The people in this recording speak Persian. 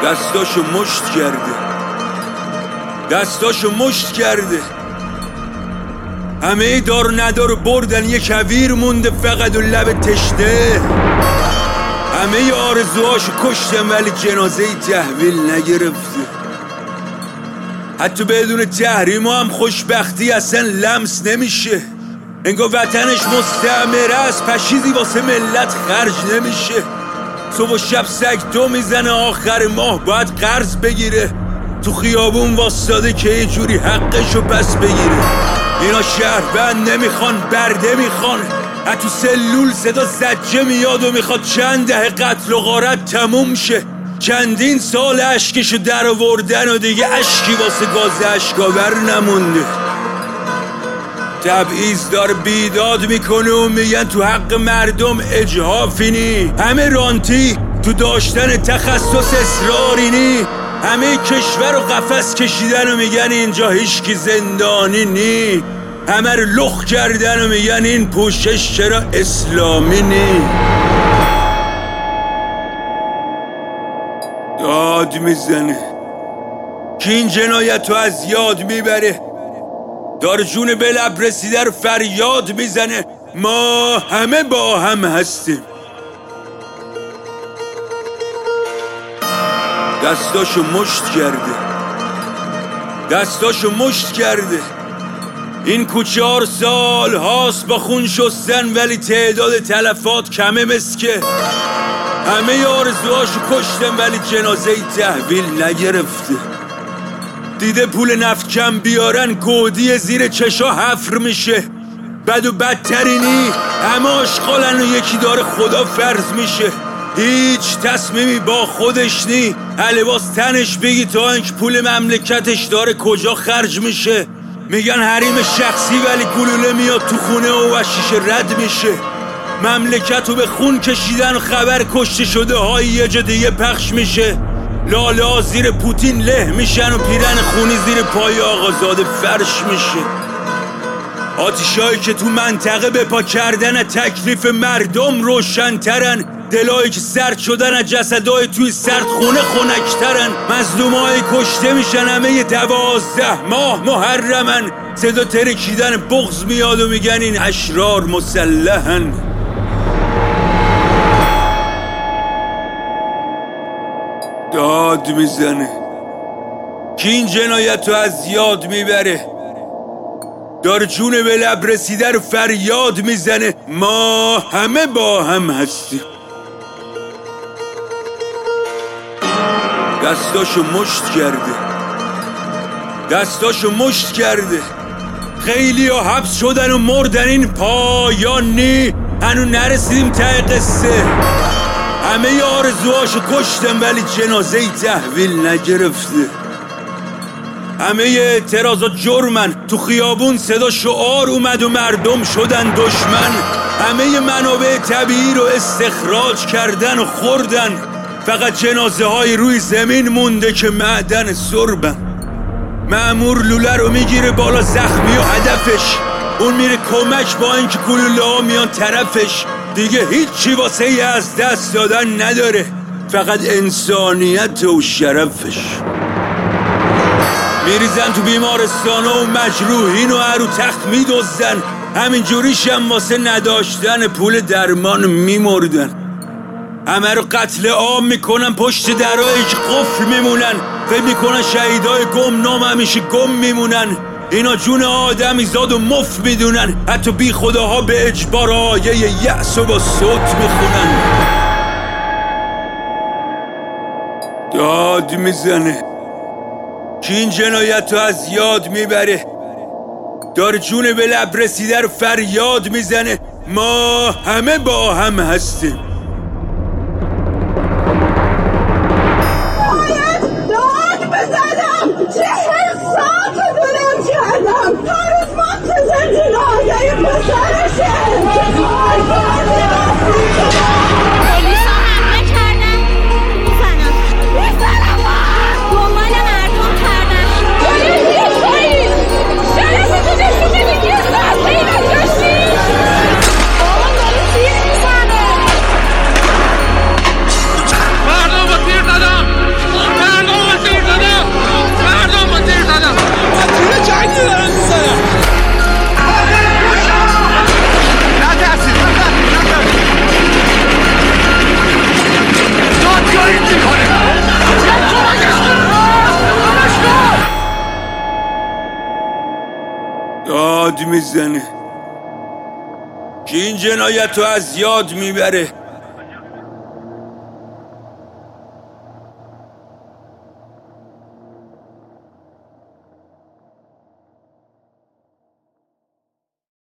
دستاشو مشت کرده، دستاشو مشت کرده. همه دار ندار بردن، یه کویر مونده فقط و لب تشنه. همه آرزوهاشو کشتن ولی جنازه تحویل نگرفته. حتی بدون تحریم هم خوشبختی اصلا لمس نمیشه. انگار وطنش مستعمره است، پشیزی واسه ملت خرج نمیشه. صبح و شب سگ دو میزنه، آخر ماه باید قرض بگیره. تو خیابون واسطاده که یه جوری حقشو پس بگیره. اینا شهروند نمیخوان، برده میخوان. تو سلول صدا زجه میاد و میخواد چند دهه قتل و غارت تموم شه. چندین سال اشکشو در آوردن و دیگه اشکی واسه گاز اشکاور نمونده. تبعیض داره بیداد میکنه و میگن تو حق مردم اجحافی نی. همه رانتی تو داشتن تخصص اصراری نی. همه کشور و قفس کشیدن و میگن اینجا هیچکی زندانی نی. همه رو لخ کردن و میگن این پوشش چرا اسلامی نی. داد میزنه که این جنایت رو از یاد میبره. داره جون به لب رسیده رو فریاد میزنه. ما همه با هم هستیم. دستاشو مشت کرده، دستاشو مشت کرده. این کوچه 4 سال هاست با خون شستن ولی تعداد تلفات کمه مسکه. همه آرزوهاشو کشتن ولی جنازه تحویل نگرفته. دیده پول نفت کم بیارن، گودی زیر چشا حفر میشه. بد و بدترینی همه آشغالن و یکی داره خدا فرض میشه. هیچ تصمیمی با خودش نی. لباس تنش بگی تا اینکه پول مملکتش داره کجا خرج میشه. میگن حریم شخصی ولی گلوله میاد تو خونه و شیشه رد میشه. مملکتو به خون کشیدن و خبر کشته شده های یه جا دیگه پخش میشه. لاله زیر پوتین له میشن و پیرن خونی زیر پای آقازاده فرش میشه. آتیشایی که تو منطقه به پا کردن تکلیف مردم روشن‌ترن. دلایی که سرد شدن از جسدای توی سرد خونه خنک‌ترن. مظلومای کشته میشن همه 12 ماه محرمن. صدا ترکیدن بغض میاد و میگن این اشرار مسلحن. داد میزنه که این جنایت رو از یاد میبره. داره جون به لب رسیده رو فریاد میزنه. ما همه با هم هستیم. دستاشو مشت کرده، دستاشو مشت کرده. خیلی ها حبس شدن و مردن، این پایان نی. هنو نرسیدیم ته قصه. همه آرزوهاشو کشتن ولی جنازه تحویل نگرفته. همه اعتراضا جرمن. تو خیابون صدا شعار اومد و مردم شدن دشمن. همه منابع طبیعی رو استخراج کردن و خوردن. فقط جنازه های روی زمین مونده که معدن سربن. مأمور لوله رو میگیره بالا زخمی و هدفش. اون میره کمک با اینکه گلوله ها میان طرفش. دیگه هیچی واسه از دست دادن نداره، فقط انسانیت و شرفش. میریزن تو بیمارستان و مجروحین و رو تخت میدوزن. همین جوریش هم واسه نداشتن پول درمان میمردن. همه رو قتل عام میکنن، پشت درایی که قفل میمونن. فکر میکنن شهیدای گمنام همیشه گم میمونن. اینا جون آدمی زاد و مفت میدونن. حتی بی خداها به اجبار آیه یأس و با صوت میخونن. داد میزنه که این جنایت رو از یاد میبره. داره جون به لب رسیده رو فریاد میزنه. ما همه با هم هستیم. داد بزنم 40 ساعت دارم کردم. هر روز منتظر جنایه پسرشه. پلیسا حمله کردن. میزنم دنبال مردم کردن. شرفتو نشون بدید یه ساعت پیدا کشید. بابا داره تیر میزنه. مردم با تیر زدم. داد میزنه، که این جنایت رو از یاد میبره.